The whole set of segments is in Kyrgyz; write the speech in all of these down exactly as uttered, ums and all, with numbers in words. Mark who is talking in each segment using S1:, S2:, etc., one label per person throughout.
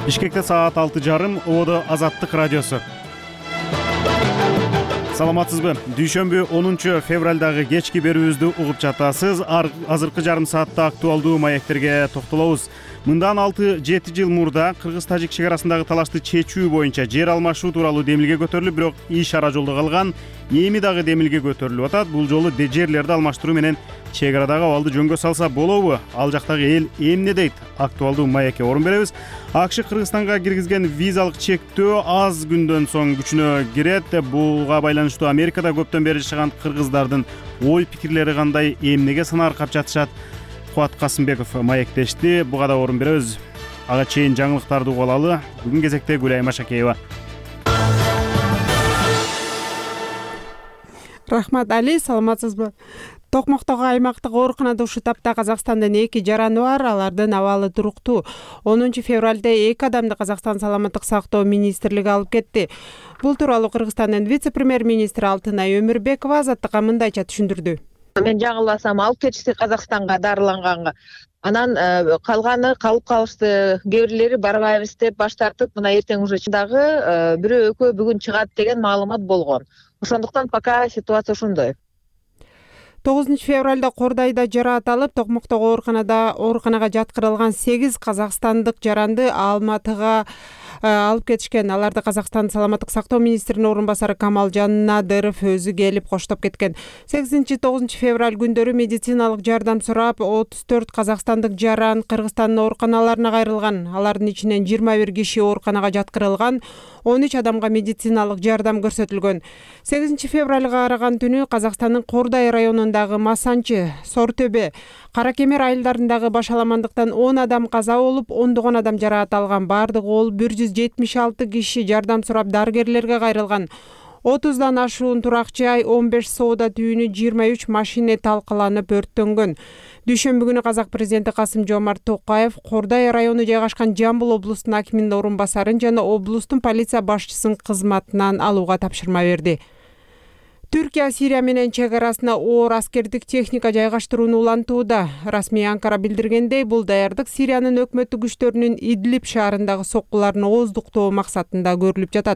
S1: Бишкекте саат алты жарым, Ободо Азаттык радиосу. Саламатсызбы? Дүйшөмбү онунчу февралдагы кечки берүүбүздү угуп жатасыз. Азыркы жарым саатта актуалдуу маектерге токтолобуз. Мындан алты жети жыл мурда Кыргыз-Тажик чек арасындагы талашты чечүү боюнча жер алмашуу тууралуу демилге көтөрүлүп, бирок иш ара жолдо калган. Эми дагы демилге көтөрүлүп атат. Бул жолу жерлерди алмаштыруу менен чек арадагы абалды жөнгө салса болобу? Ал жактагы эл эмне дейт? Актуалдуу маекке орун беребиз. АКШ Кыргызстанга киргизген визалык чектөө аз күндөн соң күчүнө кирет. Буга байланыштуу Америкада көптөн бери жашаган кыргыздардын ой пикирлери кандай, эмнеге сын аркап жатышат? Кубат Касымбеков маектешти. Буга да орун беребиз. Ага чейин жаңылыктарды угуп алалы. Бүгүн кезекте Гүлай Машакеева.
S2: Рахмат Али, саламатсызбы? Токмоктогу аймактык ооруканада ушул тапта Казакстандын эки жараны бар, алардын абалы туруктуу. онунчу февралда эки адамды Казакстан саламаттык сактоо министрлиги алып кетти. Бул тууралуу Кыргызстандын вице-премьер-министри Алтынай Өмүрбекова Азаттыкка мындайча түшүндүрдү.
S3: Мен жаңылбасам алып кетишти Казакстанга дарыланганга. Анан калганы калып калышты. Кээ бирлери барбайбыз деп баш тартып, мына эртең уже дагы бирөө экөө бүгүн чыгат деген маалымат болгон. Ошондуктан пока ситуация ушундай.
S2: тогузунчу февралда Кордайда жараат алып, Токмоктогу ооруканада ооруканага жаткырылган сегиз казакстандык жаранды Алматыга алып кетишкен. Аларды Казакстан саламаттык сактоо министринин орун басары Камалжан Надыров өзү келип коштоп кеткен. сегизинчи тогузунчу февраль күндөрү медициналык жардам сурап отуз төрт казакстандык жаран Кыргызстандын ооруканаларына кайрылган. Алардын ичинен жыйырма бир киши ооруканага жаткырылган, он үч адамга медициналык жардам көрсөтүлгөн. сегизинчи февралга караган түнү Казакстандын Кордай районундагы Масанчы, Сортөбө, Каракемер айылдарындагы башаламандыктан он адам каза болуп, ондогон адам жараат алган. Бардыгы ол бир жүз жетимиш алты киши жардам сурап дарыгерлерге кайрылган. отуздан ашуун туракчы ай, он беш соода түйүнү, жыйырма үч машина талкаланып өрттөнгөн. Дүйшөмбү күнү Казак президенти Касым-Жомарт Токаев Кордай району жайгашкан Жамбыл облустунун акиминин орун басарын жана облустун полиция башчысын кызматынан алууга тапшырма берди. Түркия Сирия менен чек арасына оор аскердик техника жайгаштырууну улантууда. Расмий Анкара билдиргендей, бул даярдык Сириянын өкмөттүк күчтөрүнүн Идлиб шаарындагы соккуларын ооздуктоо максатында көрүлүп жатат.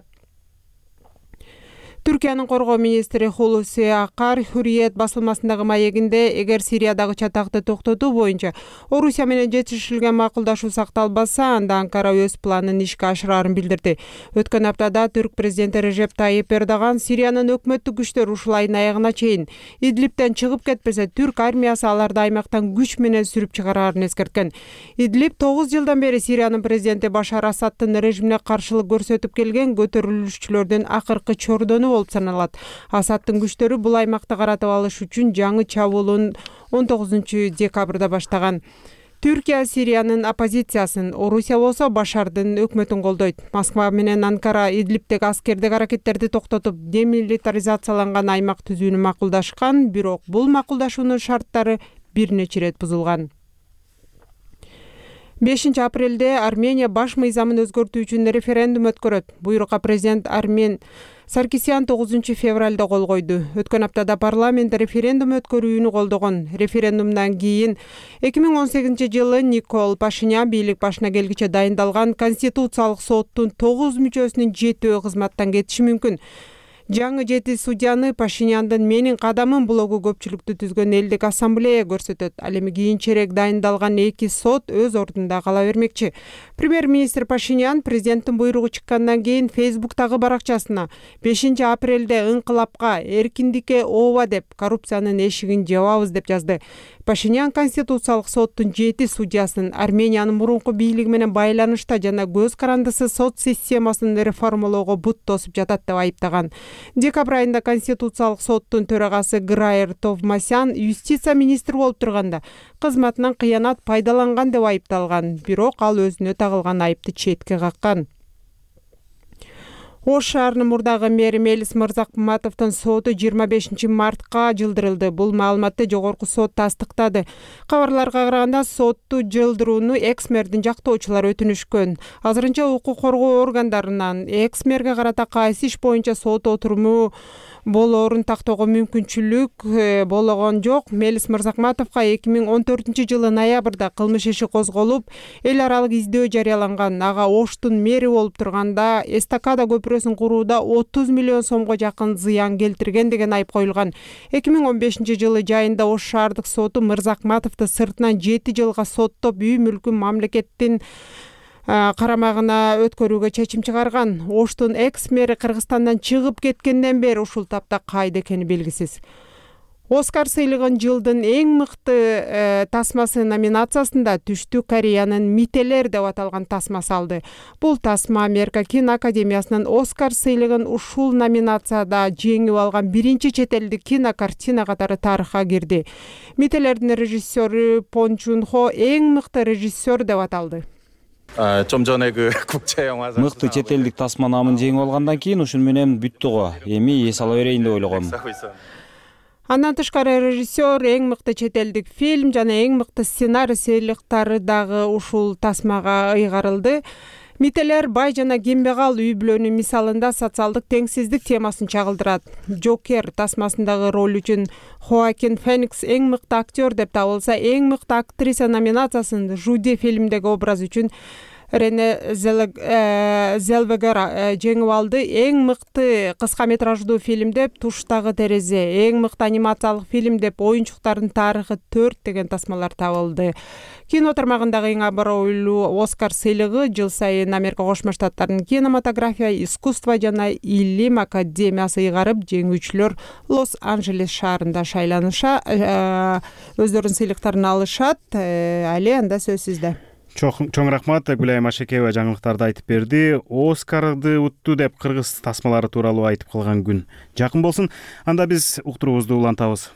S2: Түркиянын коргоо министри Хулуси Акар Hurriyet басылмасындагы маегинде, эгер Сириядагы чатакты токтотуу боюнча Орусия менен жетишилген макулдашуу сакталбаса, анда Анкара өз планын ишке ашырарын билдирди. Өткөн аптада түрк президенти Режеп Тайип Эрдоган Сириянын өкмөттүк күчтөрү ушул айдын аягына чейин Идлибтен чыгып кетпесе, түрк армиясы аларды аймактан күч менен сүрүп чыгарарын эскерткен. Идлиб тогуз жылдан бери Сириянын президенти Башар Асадтын режимине каршылык көрсөтүп келген көтөрүлүшчүлөрдүн акыркы чордону болуп саналат. Асадтын күчтөрү бул аймакты каратып алыш үчүн жаңы чабуулун он тогузунчу декабрда баштаган. Түркия Сириянын оппозициясын, Орусия болсо Башардын өкмөтүн колдойт. Москва менен Анкара Идлибтеги аскердик аракеттерди токтотуп, демилитаризацияланган аймак түзүүнү макулдашкан, бирок бул макулдашуунун шарттары бир нече ирет бузулган. бешинчи апрелде Армения баш мыйзамын өзгөртүү үчүн референдум өткөрөт. Буйрукка президент Армен Саркисян тогузунчу февралда кол койду. Өткөн аптада парламент референдум өткөрүүнү колдогон. Референдумдан кийин эки миң он сегизинчи жылы Никол Пашинян бийлик башына келгиче дайындалган Конституциялык соттун тогуз мүчөсүнүн жетөө кызматтан кетиши мүмкүн. Жаңы жети судьяны Пашиняндын «Менин кадамым» блогу көпчүлүктү түзгөн элдик ассамблея көрсөтөт. Ал эми кийинчерээк дайындалган эки сот өз ордунда кала бермекчи. Премьер-министр Пашинян президенттин буйругу чыккандан кийин Фейсбуктагы баракчасына бешинчи апрелде ыңкылапка, эркиндикке ооба деп, коррупциянын эшигин жабабыз деп жазды. Пашинян Конституциялык соттун жети судьясын Армениянын мурунку бийлиги менен байланышта жана көз карандысыз сот системасын реформалоого бут тосуп жатат деп айыптаган. Декабрь айында Конституциялык соттун төрагасы Граер Товмасян юстиция министри болуп турганда кызматынан кыянат пайдаланган деп айыпталган, бирок ал өзүнө тагылган айыпты четке каккан. Ош шаарынын мурдагы мэри Мелис Мырзакматовдун соту жыйырма бешинчи мартка жылдырылды. Бул маалыматты жогорку сот тастыктады. Кабарларга караганда сотту жылдырууну экс-мэрдин жактоочулары өтүнүшкөн. Азырынча укук коргоо органдарынан экс-мэрге карата кайсы иш боюнча сот отуруму болоорун тактоого мүмкүнчүлүк болгон жок. Мелис Мырзакматовго эки миң он төртүнчү жылы ноябрда кылмыш иши козголуп, эл аралык издөө жарыяланган. Ага Оштун мэри болуп турганда эстакада көпүрөсүн курууда отуз миллион сомго жакын зыян келтирген деген айып коюлган. эки миң он бешинчи жылы жайында Ош шаардык соту Мырзакматовду сыртынан жети жылга соттоп, үй мүлкүн мамлекеттин карамагына өткөрүүгө чечим чыгарган. Оштун экс-мэри Кыргызстандан чыгып кеткенден бери ушул тапта кайда экени белгисиз. Оскар сыйлыгын жылдын эң мыкты тасмасы номинациясында Түштүк Кореянын Мителер деп аталган тасмасы алды. Бул тасма Америка киноакадемиясынын Оскар сыйлыгын ушул номинацияда жеңип алган биринчи чет элдик кинокартина катары тарыхка кирди. Мителердин режиссеру Пон Чун Хо эң мыкты режиссер деп аталды.
S4: 좀 전에 그 국제 영화상
S5: мыкты чет элдик тасма намын жеңип алгандан кийин ушун менен бүттү го. Эми эс ала берейин деп ойлогом.
S2: Андан тышкары режиссер эң мыкты чет элдик фильм жана эң мыкты сценарий сыйлыктары дагы ушул тасмага ыйгарылды. Мителер бай жана кембегал үй бүлөнүн мисалында социалдык теңсиздик темасын чагылдырат. Джокер тасмасындагы роль үчүн Хоакин Феникс эң мыкты актер деп табылса, эң мыкты актриса номинациясын Жуди фильмдеги образ үчүн Рене Зелвегер жеңип алды. Эң мыкты кыска метраждуу фильм деп Туштагы терезе, эң мыкты анимациялык фильм деп Оюнчуктардын тарыхы төрт деген тасмалар табылды. Кино тармагындагы эң абройлуу Оскар сыйлыгы жыл сайын Америка Кошмо Штаттарынын кинематография, искусство жана илим академиясы ыйгарып, жеңүүчүлөр Лос-Анджелес шаарында шайланыша, өздөрүнүн сыйлыктарын алышат. Али, анда сөз сизде.
S1: Чоң рахмат, Гүлайым Ашекеева жаңылыктарды айтып берди. Оскарды утту деп кыргыз тасмалары тууралуу айтып калган күн жакын болсун. Анда биз уктуруубузду улантабыз.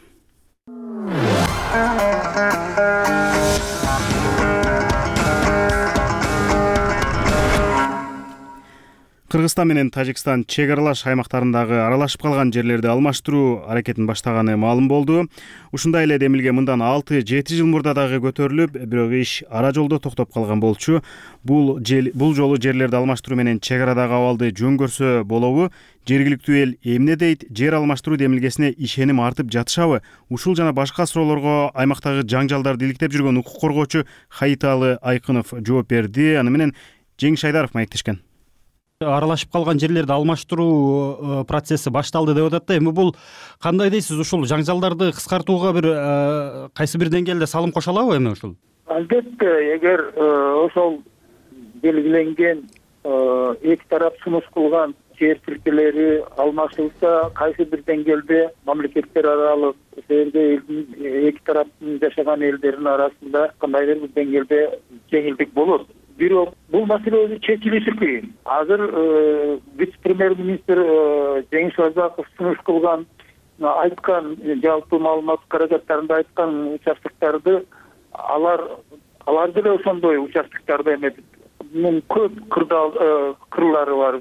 S1: Кыргызстан менен Тажикстан чек аралаш аймактарындагы аралашып калган жерлерди алмаштыруу аракетин баштаганы маалым болду. Ушундай эле демилге мындан алты жети жыл мурда дагы көтөрүлүп, бирок иш ара жолдо токтоп калган болчу. Бул бул жолу жерлерди алмаштыруу менен чек арадагы абалды жөн көрсө болобу? Жергиликтүү эл эмне дейт? Жер алмаштыруу демилгесине ишеним артып жатышабы? Ушул жана башка суроолорго аймактагы жаңжалдарды иликтеп жүргөн укук коргоочу Хаиталы Айкынов жооп берди. Аны менен Жеңиш Айдаров маектешкен.
S6: Аралашып калган жерлерди алмаштыруу процесси башталды деп атат да. Эми бул кандай дейсиз? Ушул жаңжалдарды кыскартууга бир кайсы бир деңгээлде салым кошо алабы эми ушул?
S7: Албетте, эгер ошол белгиленген эки тарап сунуш кылган жер тилкелери алмашылса, кайсы бир деңгээлде мамлекеттер аралык жерде эки тараптын жашаган элдердин арасында кандайдыр бир деңгээлде жеңилдик болот. Бирок бул маселе өзү чечилиши кыйын. Азыр вице-премьер-министр Жеңиш Айдаров сунуш кылган, айткан жалпы маалымат каражаттарында айткан участоктарды алар алар деле ошондой участоктордо эмес. Мунун көп кырлары бар,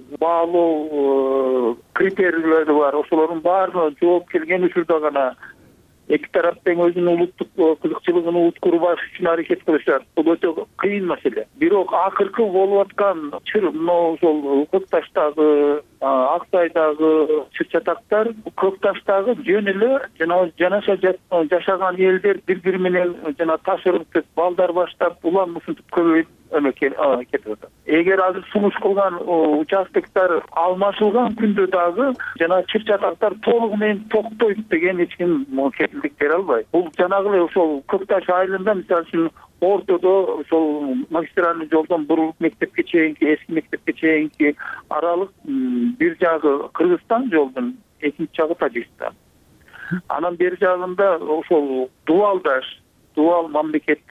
S7: баалоо критерийлери бар. Ошолордун баарына жооп келген учурда гана эки тарап тең өзүнүн улуттук кызыкчылыгын уткурбаш үчүн аракет кылышат. Бул өтө кыйын маселе. Бирок акыркы болуп аткан чыр, мына ошол Көкташтагы, Аксайдагы чыр-чатактар, Көкташтагы жөн эле жана жанаша жашаган элдер бири-бири менен жана ташырып, балдар баштап, улам ушинтип көбөйүп кетип атат. Эгер азыр сунуш кылган участоктор алмашылган күндө дагы жана чыр-чатактар толугу менен токтойт деген эч ким кепилдик бере албайт. Бул жанагы эле ошол Көкташ айылында, мисалы үчүн, ортодо ошол магистральный жолдон бурулуп мектепке чейинки, эски мектепке чейинки аралык бир жагы Кыргызстан жолдун, экинчи жагы Тажикстан. Анан бери жагында ошол дуалдаш, дуал мамлекеттик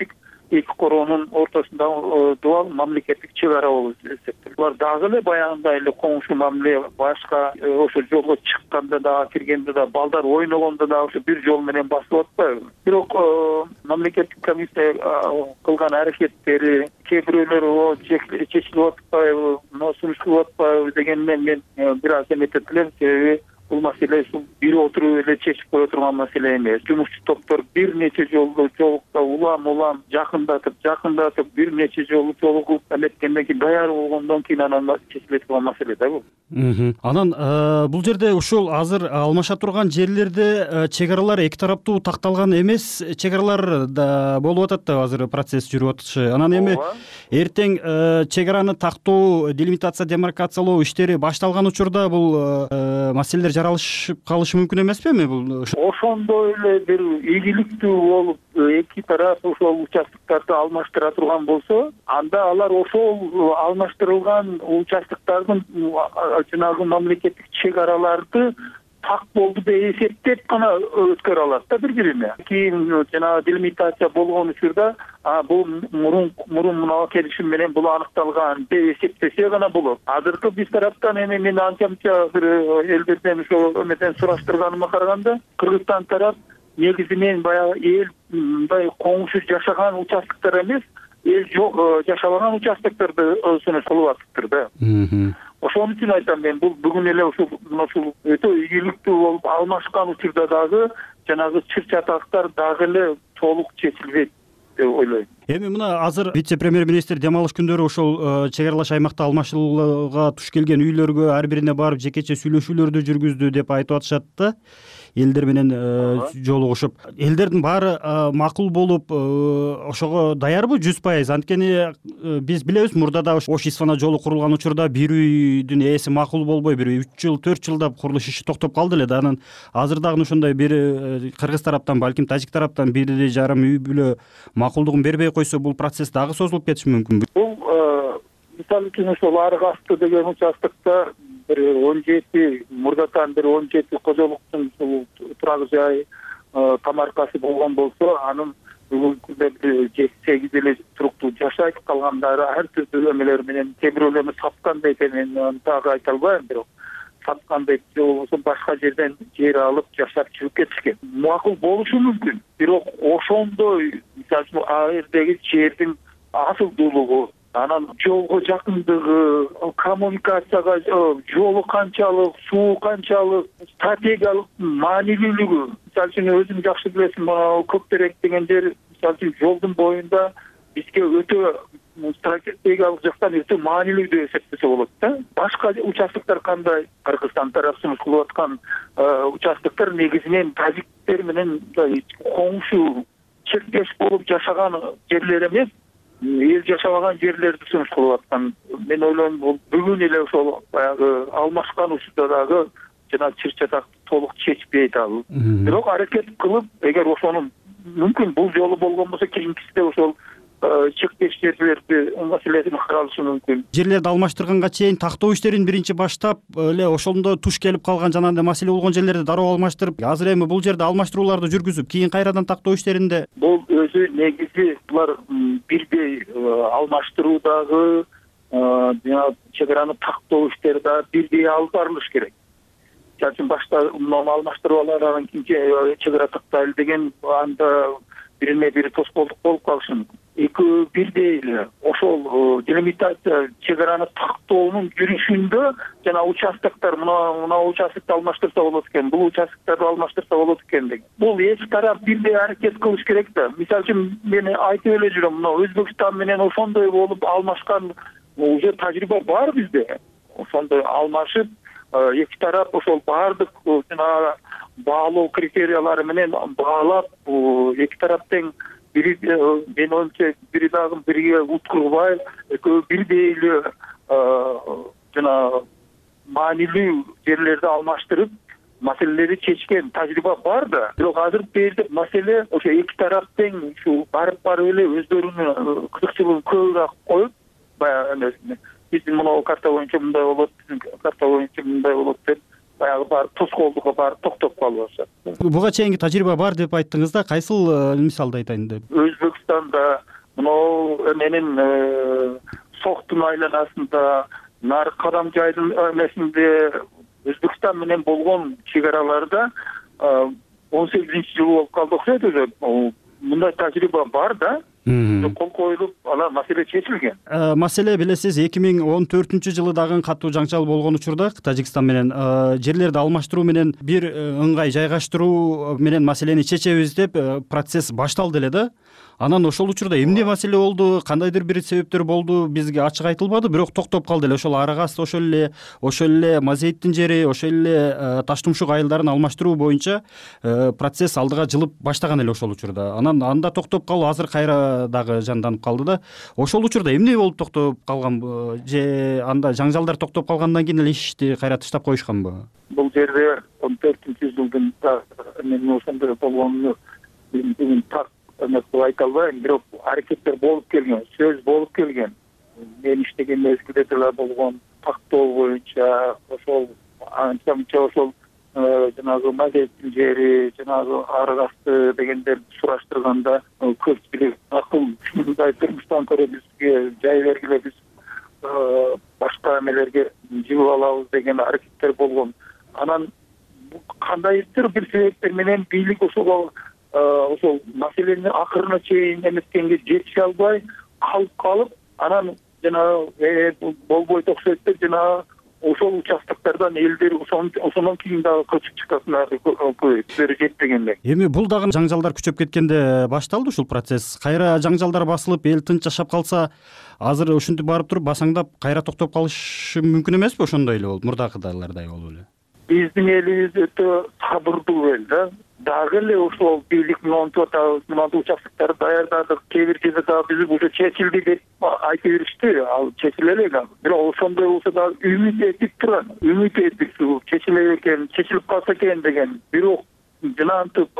S7: эки короонун ортосундагы дубал мамлекеттик чек ара болуп эсептелет. Булар дагы эле баягындай эле коңшу мамиле, башка ошо жолго чыкканда да, киргенде да, балдар ойногондо да ошо бир жол менен басып атпайбы. Бирок мамлекеттик комиссия кылган аракеттери кээ бирөөлөр чечилип атпайбы, сунуш кылып атпайбы дегенден мен бир аз эметет элем. Себеби бул маселе ушул бир отуруп эле чечип кое турган маселе эмес. Жумушчу топтор бир нече жолу жолукта улам улам жакындатып жакындатып бир нече жолу жолугуп эметкенден кийин даяр болгондон кийин анан чечиле турган маселе да бул.
S6: Анан бул жерде ушул азыр алмаша турган жерлерде чек аралар эки тараптуу такталган эмес чек аралар да болуп атат да азыр процесс жүрүп атышы. Анан эми эртең чек араны тактоо, делимитация, демаркациялоо иштери башталган учурда бул маселелер жаралышып калышы мүмкүн эмеспи эми бул?
S7: Ошондой эле бир ийгиликтүү болуп эки тарап ошол участокторду алмаштыра турган болсо, анда алар ошол алмаштырылган участоктордун жанагы мамлекеттик чек араларды так болду деп эсептеп гана өткөрө алат да бири бирине. Кийин жанагы делимитация болгон учурда бул мурун мурун мына келишим менен бул аныкталган деп эсептесе гана болот. Азыркы биз тараптан эми мен анча-мынча бир элдерден ошо эмеден сураштырганыма караганда, Кыргызстан тарап негизи мен баягы эл мындай коңшу жашаган участоктор эмес, эл жок жашабаган участокторду сунуш кылып атыптыр да. Ошон үчүн айтам мен, бул бүгүн эле ушул ушул өтө ийгиликтүү болуп алмашкан учурда дагы жанагы чыр-чатактар дагы эле толук чечилбейт деп ойлойм.
S6: Эми мына азыр вице-премьер-министр дем алыш күндөрү ошол чек аралаш аймакта алмашууга туш келген үйлөргө ар бирине барып жекече сүйлөшүүлөрдү жүргүздү деп айтып атышат да. Элдер менен жолугушуп, элдердин баары макул болуп ошого даярбы жүз пайыз? Анткени биз билебиз, мурда да ош исфана жолу курулган учурда бир үйдүн ээси макул болбой, бир үч жыл төрт жылдап курулуш иши токтоп калды эле да. Анан азыр дагы ушундай бир кыргыз тараптан, балким тажик тараптан бир жарым үй бүлө макулдугун бербей койсо, бул процесс дагы созулуп кетиши мүмкүн.
S7: Бул мисалы үчүн ошол Арык асты деген участокто бир он жети мурдатан бир он жети кожолуктун турак жай тамаркасы болгон болсо, анын бүгүнкү күндө бир жети сегиз эле туруктуу жашайт, калгандары ар түрдүү эмелер менен кээ бирөөлөрү саткан да экенин дагы айта албайм, бирок саткан деп же болбосо башка жерден жер алып жашап жүрүп кетишкен. Макул болушу мүмкүн, бирок ошондой мисалы үчүн ал жердеги жердин асылдуулугу, анан жолго жакындыгы, коммуникацияга жолу канчалык, суу канчалык, стратегиялык маанилүүлүгү. Мисалы үчүн өзүң жакшы билесиң, Көктерек деген жер мисалы үчүн жолдун боюнда бизге өтө стратегиялык жактан өтө маанилүү деп эсептесе болот да. Башка участоктор кандай? Кыргызстан тарап сунуш кылып аткан участоктор негизинен тажиктер менен коңшу чектеш болуп жашаган жерлер эмес, эл жашабаган жерлерди сунуш кылып аткан. Мен ойлойм, бул бүгүн эле ошол баягы алмашкан учурда дагы жана чыр-чатакты толук чечпейт ал. Бирок аракет кылып, эгер ошонун мүмкүн бул жолу болгон болсо, кийинкисинде ошол чектеш жерлерди маселесин каралышы мүмкүн.
S6: Жерлерди алмаштырганга чейин тактоо иштерин биринчи баштап эле ошондо туш келип калган жанагындай маселе болгон жерлерди дароо алмаштырып, азыр эми бул жерде алмаштырууларды жүргүзүп, кийин кайрадан тактоо иштеринде
S7: бул өзү негизи булар бирдей алмаштыруудагы жана чек араны тактоо иштери да бирдей алып барылыш керек. Мисалы үчүн башта алмаштырып алып анан кийин чек ара тактайлы деген анда бирине бири тоскоолдук болуп калышы мүмкүн. Экөө бирдей эле ошол делимитация чек араны тактоонун жүрүшүндө жана участоктор мына участокто алмаштырса болот экен, бул участокторду алмаштырса болот экен деген. Бул эки тарап бирдей аракет кылыш керек да. Мисалы үчүн мен айтып эле жүрөм, мына Өзбекстан менен ошондой болуп алмашкан уже тажрыйба бар бизде. Ошондой алмашып эки тарап ошол баардык жана баалоо критериялары менен баалап эки тарап тең бири мен оюмча бири дагы бирге уткурбай экөө бирдей эле жана маанилүү жерлерди алмаштырып маселелерди чечкен тажрыйба бар да. Бирок азыр берде маселе ошо эки тарап тең ушу барып барып эле өздөрүнүн кызыкчылыгын көбүрөөк коюп, баягы биздин мына карта боюнча мындай болот, биздин карта боюнча мындай болот деп баягы барып тоскоолдукка барып токтоп калып атышат.
S6: Буга чейинки тажрыйба бар деп айттыңыз да, кайсыл мисалды айтайын деп?
S7: Өзбекстанда мына менен Соктун айланасында, Нарык Кадамжайдын эмесинде Өзбекстан менен болгон чек араларда он сегизинчи жыл болуп калды окшойт өзү. Мындай тажрыйба бар да. Кол коюлуп, ала маселе чечилген.
S6: Маселе билесиз, эки миң он төртүнчү жылы дагы катуу жаңжал болгон учурда Тажикстан менен жерлерди алмаштыруу менен бир ыңгай жайгаштыруу менен маселени чечебиз деп процесс башталды эле да. Анан ошол учурда эмне маселе болду, кандайдыр бир себептер болду, бизге ачык айтылбады, бирок токтоп калды эле. Ошол Арагас, ошол эле, ошол эле Мазейиттин жери, ошол эле Таштумшук айылдарын алмаштыруу боюнча процесс алдыга жылып баштаган эле ошол учурда. Анан анда токтоп калуу азыр кайра дагы жанданып калды да. Ошол учурда эмне болуп токтоп калган, же анда жаңжалдар токтоп калгандан кийин эле ишти кайра таштап коюшканбы?
S7: Бул жерде он төртүнчү жылдын мен ошондой болгонун бүгүн так эмес айта албайм, бирок аракеттер болуп келген, сөз болуп келген. Мен иштеген мезгилде деле болгон тактоо боюнча ошол анча-мынча ошол жанагы Мазейиттин жери, жанагы Арагасты дегендерди сураштырганда көпчүлүк акыл ушундай турмуштан көрө бизге жай бергиле, биз башка эмелерге жибип алабыз деген аракеттер болгон. Анан кандайдыр бир себептер менен бийлик ошого ошол маселени акырына чейин эметкенге жетише албай калып калып, анан жанагы болбойт окшойт деп жанагы ошол участоктардан элдер ошондон кийин дагы көчүп чыккандар көбүрөөк жетпегенде.
S6: Эми бул дагы жаңжалдар күчөп кеткенде башталды ушул процесс. Кайра жаңжалдар басылып, эл тынч жашап калса, азыр ушинтип барып туруп басаңдап кайра токтоп калышы мүмкүн эмеспи? Ошондой эле болуп, мурдакыдайлардай болуп эле.
S7: Биздин элибиз өтө сабырдуу эл да. Дагы эле ошол бийлик менен отурабыз, мындай участоктарды даярдадык, кээ бир жерде дагы биз уже чечилди деп айтып беришти, ал чечиле элек. Бирок ошондой болсо дагы үмүт этип турат, үмүт этип чечиле экен, чечилип калса экен деген. Бирок жанагынтип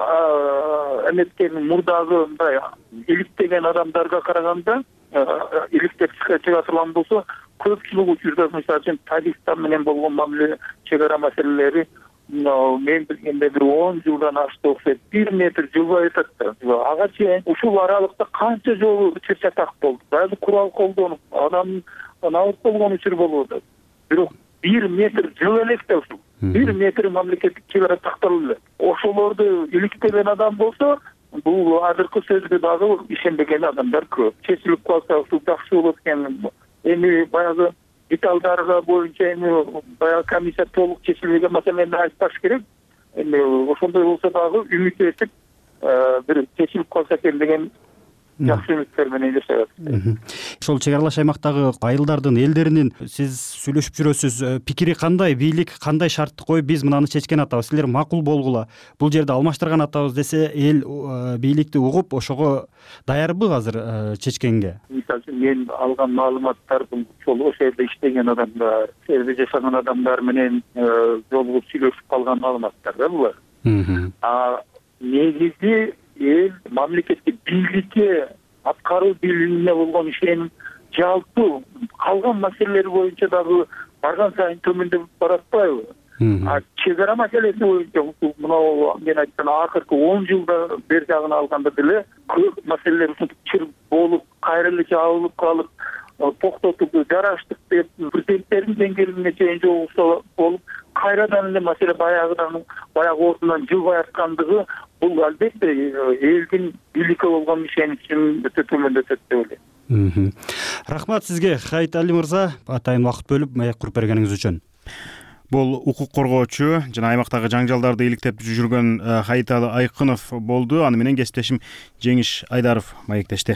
S7: эметкен мурдагы мындай иликтеген адамдарга караганда, иликтеп чыга турган болсо, көпчүлүк учурда мисалы үчүн Тажикстан менен болгон мамиле, чек ара маселелери мен билгенде бир он жылдан ашты окшойт. Бир метр жылбай атат да. Ага чейин ушул аралыкта канча жолу чыр-чатак болду. Баары курал колдонуп, адам набыт болгон учур болуп атат. Бирок бир метр жыл элек да ушул. Бир метр мамлекеттик чек ара такталып эле. Ошолорду иликтеген адам болсо, бул азыркы сөзгө дагы ишенбеген адамдар көп. Чечилип калса ушул жакшы болот экен. Эми баягы деталдарга боюнча эми баягы комиссия толук чечилбеген маселени айтпаш керек. Эми ошондой болсо дагы үмүт этип бир чечилип калса экен деген жакшы үмүттөр менен жашайбыз.
S6: Ошол чек аралаш аймактагы айылдардын, элдеринин сиз сүйлөшүп жүрөсүз, пикири кандай, бийлик кандай шартты коюп, биз мынаны чечкен атабыз, силер макул болгула, бул жерди алмаштырган атабыз десе, эл бийликти угуп, ошого даярбы азыр чечкенге?
S7: Мисалы үчүн мен алган маалыматтар бул ошол ошол жерде иштеген адамдар, ошол жерде жашаган адамдар менен жолугуп сүйлөшүп калган маалыматтар да булар. А негизи эл мамлекеттик бийликке, аткаруу бийлигине болгон ишеним жалпы калган маселелер боюнча дагы барган сайын төмөндөп баратпайбы? А чек ара маселеси боюнча мына мен айткан акыркы он жылда бер жагын алганда деле көп маселелер ушинтип чыр болуп, кайра эле жабылып калып, токтотуп жараштык деп президенттердин деңгээлине чейин жолугуса болуп, кайрадан эле маселе баягыдан баягы ордунан жылбай аткандыгы, бул албетте элдин бийликке болгон ишеничин өтө төмөндөтөт деп ойлойм.
S6: Рахмат сизге, Хайит Али мырза, атайын убакыт бөлүп маек куруп бергениңиз үчүн.
S1: Бул укук коргоочу жана аймактагы жаңжалдарды иликтеп жүргөн Хайит Али Айкынов болду. Аны менен кесиптешим Жеңиш Айдаров маектешти.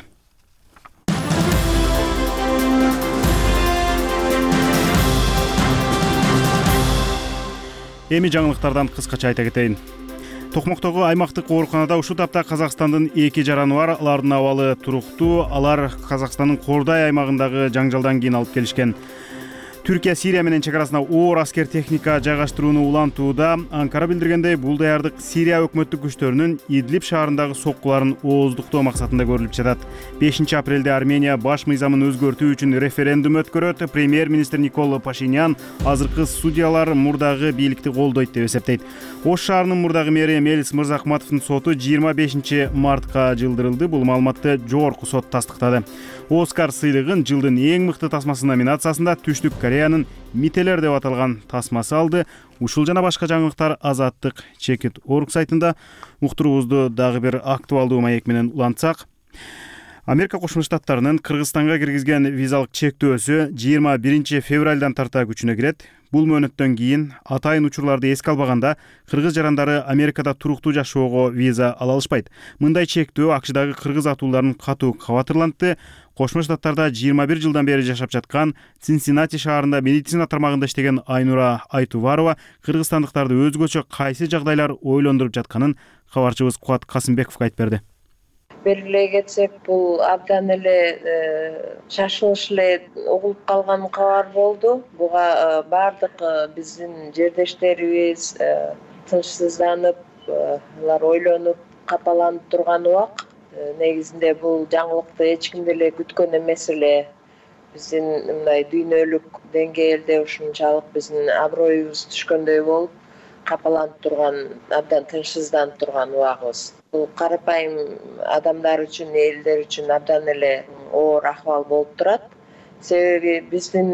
S1: Эми жаңылыктардан кыскача айта кетейин. Токмоктогу аймактык ооруканада ушул тапта Казакстандын эки жараны бар. Алардын абалы туруктуу. Алар Казакстандын Кордай аймагындагы жаңжалдан кийин алып келишкен. Түркия Сирия менен чек арасына оор аскер техника жайгаштырууну улантууда. Анкара билдиргендей, бул даярдык Сирия өкмөттүк күчтөрүнүн Идлиб шаарындагы соккуларын ооздуктоо максатында көрүлүп жатат. бешинчи апрелде Армения баш мыйзамын өзгөртүү үчүн референдум өткөрөт. Премьер-министр Никол Пашинян азыркы судьялар мурдагы бийликти колдойт деп эсептейт. Ош шаарынын мурдагы мэри Мелис Мырзахматовдун соту жыйырма бешинчи мартка жылдырылды. Бул маалыматты жогорку сот тастыктады. Оскар сыйлыгын жылдын эң мыкты тасмасы номинациясында Түштүк Кореянын Мителер деп аталган тасмасы алды. Ушул жана башка жаңылыктар Азаттык Чекит Орг сайтында. Уктуруубузду дагы бир актуалдуу маек менен улантсак, Америка Кошмо Штаттарынын Кыргызстанга киргизген визалык чектөөсү жыйырма биринчи февралдан тарта күчүнө кирет. Бул мөөнөттөн кийин атайын учурларды эске албаганда кыргыз жарандары Америкада туруктуу жашоого виза ала алышпайт. Мындай чектөө АКШдагы кыргыз атууларын катуу кабатырлантты. Кошмо Штаттарда жыйырма бир жылдан бери жашап жаткан Цинциннати шаарында медицина тармагында иштеген Айнура Айтубарова кыргызстандыктарды өзгөчө кайсы жагдайлар ойлондуруп жатканын кабарчыбыз Кубат Касымбековго айтып берди.
S8: Белгилей кетсек, бул абдан эле шашылыш эле угулуп калган кабар болду. Буга бардык биздин жердештерибиз тынчсызданып, алар ойлонуп, капаланып турган убак. Негизинде бул жаңылыкты эч ким деле күткөн эмес эле. Биздин мындай дүйнөлүк деңгээлде ушунчалык биздин аброюбуз түшкөндөй болуп, капаланып турган, абдан тынчсызданып турган убагыбыз. Бул карапайым адамдар үчүн, элдер үчүн абдан эле оор акыбал болуп турат. Себеби биздин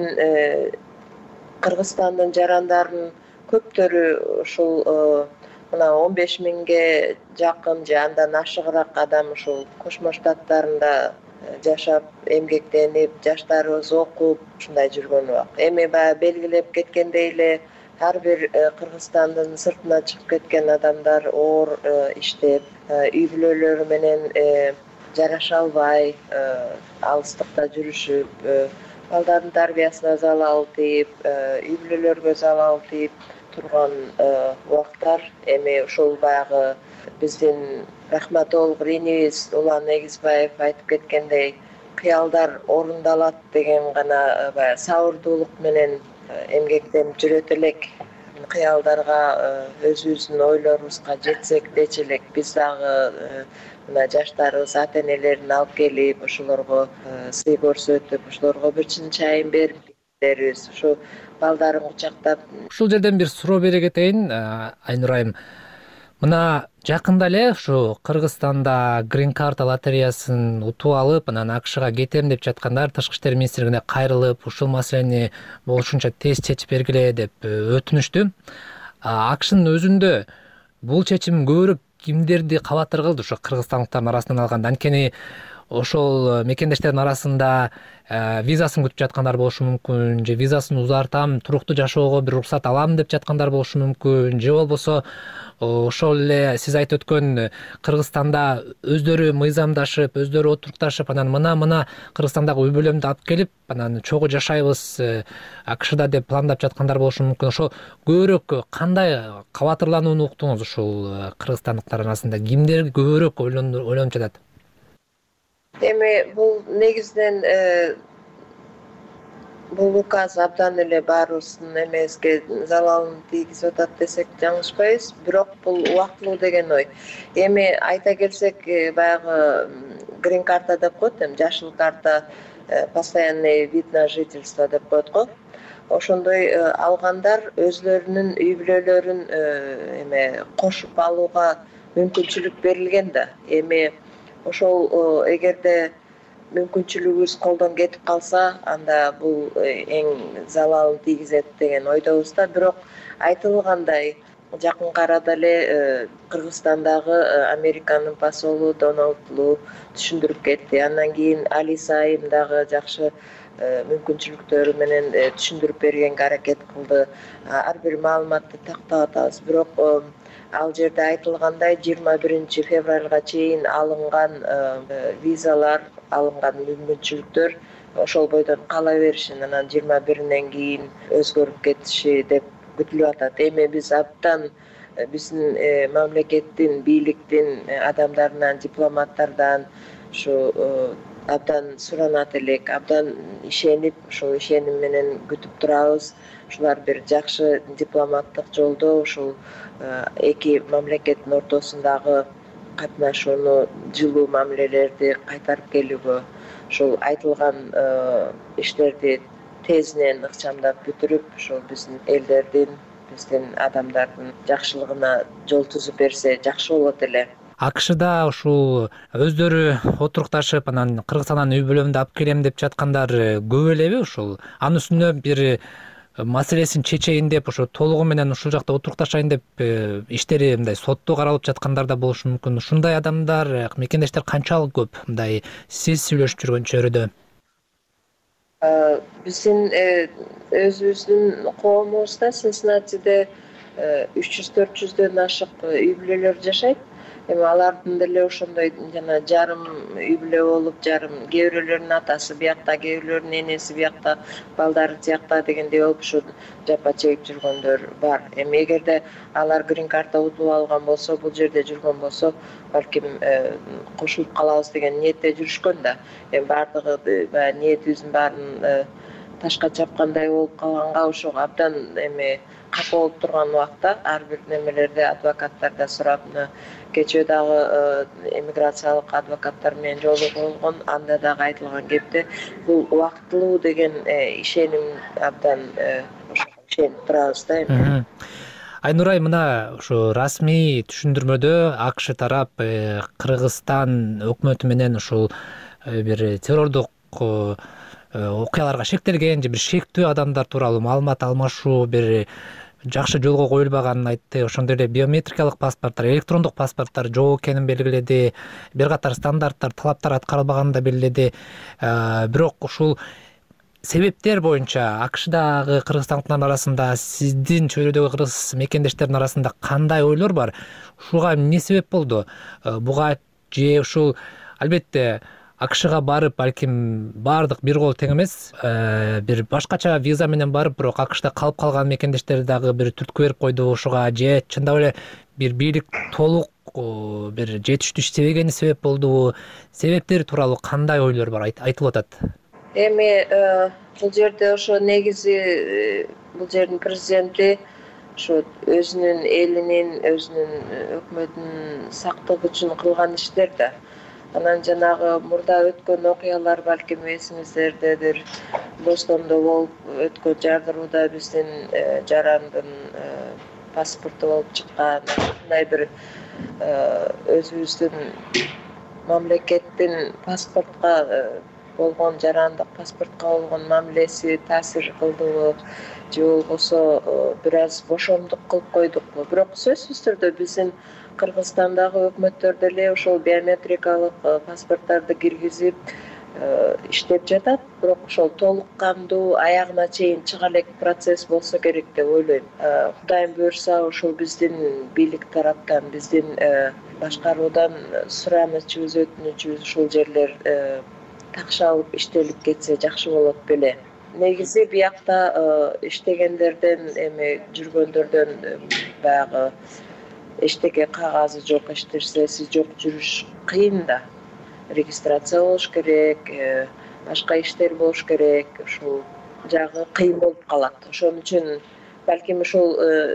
S8: Кыргызстандын жарандарынын көптөрү ушул мына он беш миңге жакын же андан ашыгыраак адам ушул Кошмо Штаттарында жашап, эмгектенип, жаштарыбыз окуп, ушундай жүргөн убак. Эми баягы белгилеп кеткендей эле ар бир Кыргызстандын сыртына чыгып кеткен адамдар оор иштеп, үй бүлөлөрү менен жараша албай, алыстыкта жүрүшүп, балдардын тарбиясына залал тийип, үй бүлөлөргө залал тийип турган убактар. Эми ушул баягы биздин рахматолог ренибиз Улан Эгизбаев айтып кеткендей, кыялдар орундалат деген гана баягы сабырдуулук менен эмгектенип жүрөт элек. Кыялдарга, өзүбүздүн ойлорубузга жетсек дечи элек, биз дагы мына жаштарыбыз ата энелерин алып келип, ошолорго сый көрсөтүп, ошолорго бир чын чайын берип дерибиз. Ушу балдарын кучактап.
S9: Ушул жерден бир суроо бере кетейин, Айнур айым. Мына жакында эле ушу Кыргызстанда грин карта лотереясын утуп алып, анан АКШга кетем деп жаткандар Тышкы иштер министрлигине кайрылып, ушул маселени болушунча тез чечип бергиле деп өтүнүштү. АКШнын өзүндө бул чечим көбүрөөк кимдерди кабатыр кылды ушу кыргызстандыктардын арасынан алганда? Анткени ошол мекендештердин арасында визасын күтүп жаткандар болушу мүмкүн, же визасын узартам, туруктуу жашоого бир уруксат алам деп жаткандар болушу мүмкүн, же болбосо ошол эле сиз айтып өткөн Кыргызстанда өздөрү мыйзамдашып, өздөрү отурукташып, анан мына-мына Кыргызстандагы үй бүлөмдү алып келип, анан чогуу жашайбыз АКШда деп пландап жаткандар болушу мүмкүн. Ошо көбүрөөк кандай кабатырланууну уктуңуз ушул кыргызстандыктар арасында? Кимдер көбүрөөк ойлонуп жатат?
S8: Эми бул негизинен бул указ абдан эле баарыбыздын эмеске залалын тийгизип атат десек жаңылышпайбыз. Бирок бул убактылуу деген ой. Эми айта келсек, баягы грин карта деп коет, эми жашыл карта, постоянный вид на жительство деп коет го. Ошондой алгандар өзлөрүнүн үй бүлөлөрүн эме кошуп алууга мүмкүнчүлүк берилген да. Эми ошол эгерде мүмкүнчүлүгүбүз колдон кетип калса, анда бул эң залалын тийгизет деген ойдобуз да. Бирок айтылгандай, жакынкы арада эле Кыргызстандагы Американын посолу Дональд Лу түшүндүрүп кетти. Андан кийин Алиса айым дагы жакшы мүмкүнчүлүктөрү менен түшүндүрүп бергенге аракет кылды. Ар бир маалыматты тактап атабыз. Бирок ал жерде айтылгандай, жыйырма биринчи февралга чейин алынган визалар, алынган мүмкүнчүлүктөр ошол бойдон кала беришин, анан жыйырма биринен кийин өзгөрүп кетиши деп күтүлүп атат. Эми биз абдан биздин мамлекеттин, бийликтин адамдарынан, дипломаттардан, ушу абдан суранат элек, абдан ишенип, ошол ишеним менен күтүп турабыз. Ушулар бир жакшы дипломаттык жолдо ушул эки мамлекеттин ортосундагы катнашууну, жылуу мамилелерди кайтарып келүүгө, ушул айтылган иштерди тезинен ыкчамдап бүтүрүп, ушул биздин элдердин, биздин адамдардын жакшылыгына жол түзүп берсе жакшы болот эле.
S9: АКШда ушул өздөрү отурукташып, анан Кыргызстандан үй бүлөмдү алып келем деп жаткандар көп элеби? Ушул анын үстүнө бир маселесин чечейин деп, ошо толугу менен ушул жакта отурукташайын деп иштери мындай сотту каралып жаткандар да болушу мүмкүн. Ушундай адамдар, мекендештер канчалык көп мындай сиз сүйлөшүп жүргөн чөйрөдө?
S8: Биздин өзүбүздүн коомубузда Синсинатиде үч жүз төрт жүздөн ашык үй бүлөлөр жашайт. Эми алардын деле ошондой жана жарым үй бүлө болуп, жарым кээ бирөөлөрүнүн атасы биякта, кээ бирөөлөрүнүн энеси биякта, балдары тиякта дегендей болуп ушу жапа чегип жүргөндөр бар. Эми эгерде алар грин карта утуп алган болсо, бул жерде жүргөн болсо, балким кошулуп калабыз деген ниетте жүрүшкөн да. Эми баардыгы баягы ниетибиздин баарын ташка чапкандай болуп калганга ошого абдан эми капа болуп турган убакта ар бир немелерди адвокаттардан сурап, кечээ дагы эмиграциялык адвокаттар менен жолугуп болгон, анда дагы айтылган кепте бул убактылуу деген ишеним абдан ишенип турабыз да эми.
S9: Айнурай, мына ушу расмий түшүндүрмөдө АКШ тарап Кыргызстан өкмөтү менен ушул бир террордук окуяларга шектелген же бир шектүү адамдар тууралуу маалымат алмашуу бир жакшы жолго коюлбаганын айтты. Ошондой эле биометрикалык паспорттор, электрондук паспорттор жок экенин белгиледи. Бир катар стандарттар, талаптар аткарылбаганын да белгиледи. Бирок ушул себептер боюнча АКШдагы кыргызстандыктар арасында, сиздин чөйрөдөгү кыргыз мекендештердин арасында кандай ойлор бар? Ушуга эмне себеп болду? Буга же ушул албетте АКШга барып, балким баардык бир кол тең эмес, бир башкача виза менен барып, бирок АКШда калып калган мекендештер дагы бир түрткү берип койду ушуга, же чындап эле бир бийлик толук бир жетиштүү иштебегени себеп болдубу? Себептери тууралуу кандай ойлор бар, айтылып атат?
S8: Эми бул жерде ошо негизи бул жердин президенти ошо өзүнүн элинин, өзүнүн өкмөтүнүн сактыгы үчүн кылган иштер да. Анан жанагы мурда өткөн окуялар балким эсиңиздердедир. Бостондо болуп өткөн жардырууда биздин жарандын паспорту болуп чыккан, мындай бир өзүбүздүн мамлекеттин паспортко болгон, жарандык паспортко болгон мамилеси таасир кылдыбы, же болбосо бир аз бошомдук кылып койдукпу? Бирок сөзсүз түрдө биздин Кыргызстандагы өкмөттөр деле ошол биометрикалык паспорттарды киргизип иштеп жатат. Бирок ошол толук кандуу аягына чейин чыга элек процесс болсо керек деп ойлойм. Кудайым буйрса, ошол биздин бийлик тараптан, биздин башкаруудан суранычыбыз, өтүнүчүбүз ушул жерлер такшалып иштелип кетсе жакшы болот беле. Негизи биякта иштегендерден, эми жүргөндөрдөн баягы эчтеке кагазы жок, эчтерсеси жок жүрүш кыйын да. Регистрация болуш керек, башка иштер болуш керек, ушул жагы кыйын болуп калат. Ошон үчүн балким ушул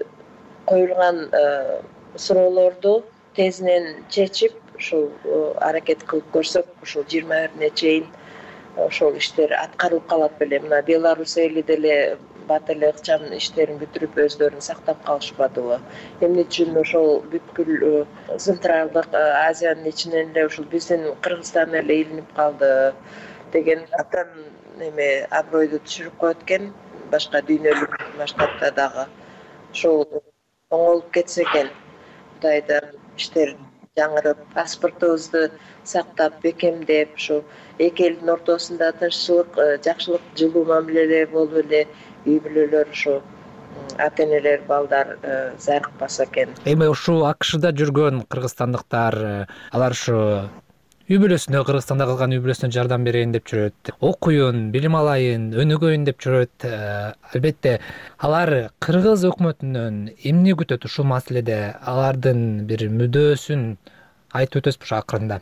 S8: коюлган суроолорду тезинен чечип, ушул аракет кылып көрсөк, ушул жыйырма бирине чейин ошол иштер аткарылып калат беле. Мына Беларусь эли деле бат эле ыкчам иштерин бүтүрүп өздөрүн сактап калышпадыбы? Эмне үчүн ошол бүткүл Централдык Азиянын ичинен эле ушул биздин Кыргызстан эле илинип калды деген абдан эме абройду түшүрүп коет экен. Башка дүйнөлүк масштабта дагы ошол оңолуп кетсе экен. Кудайдан иштер жаңырып, паспортубузду сактап, бекемдеп, ушу эки элдин ортосунда тынччылык, жакшылык, жылуу мамилелер болуп эле үй бүлөлөр, ушу ата-энелер, балдар зарыкпаса экен.
S9: Эми ушул АКШда жүргөн кыргызстандыктар, алар ушу үй бүлөсүнө, Кыргызстанда калган үй бүлөсүнө жардам берейин деп жүрөт, окуйун, билим алайын, өнүгөйүн деп жүрөт. Албетте алар кыргыз өкмөтүнөн эмне күтөт ушул маселеде? Алардын бир мүдөөсүн айтып өтөсүзбү акырында?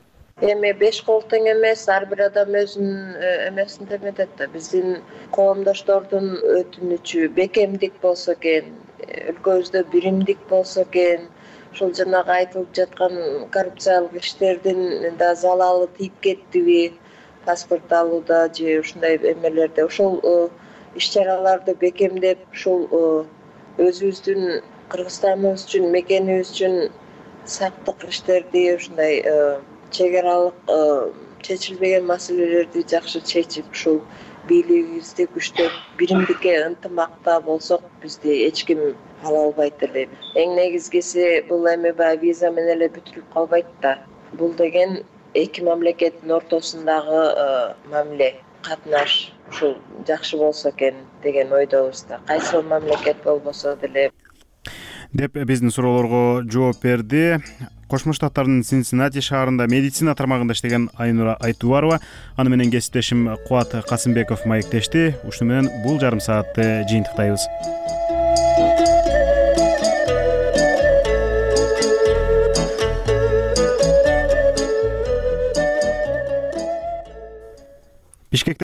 S8: эми беш кол тең эмес, ар бир адам өзүнүн эмесин терметет да. Биздин коомдоштордун өтүнүчү бекемдик болсо экен, өлкөбүздө биримдик болсо экен, ушул жанагы айтылып жаткан коррупциялык иштердин да залалы тийип кеттиби, паспорт алууда же ушундай эмелерде, ошол иш-чараларды бекемдеп, ушул өзүбүздүн Кыргызстаныбыз үчүн, мекенибиз үчүн сактык иштерди, ушундай чек аралык чечилбеген маселелерди жакшы чечип, ушул бийлигибизди күчтөп, биримдикке ынтымакта болсок, бизди эч ким ала албайт эле. Эң негизгиси бул эми баягы виза менен эле бүтүлүп калбайт да. Бул деген эки мамлекеттин ортосундагы мамиле, катнаш ушул жакшы болсо экен деген ойдобуз да. Кайсы мамлекет болбосо деле
S1: деп биздин суроолорго жооп берди. Кошмо Штаттардын Синсинати шаарында медицина тармагында иштеген Айнура Айтубарова. Аны менен кесиптешим Кубат Касымбеков маектешти. Ушуну менен бул жарым саатты жыйынтыктайбыз. Бишкекте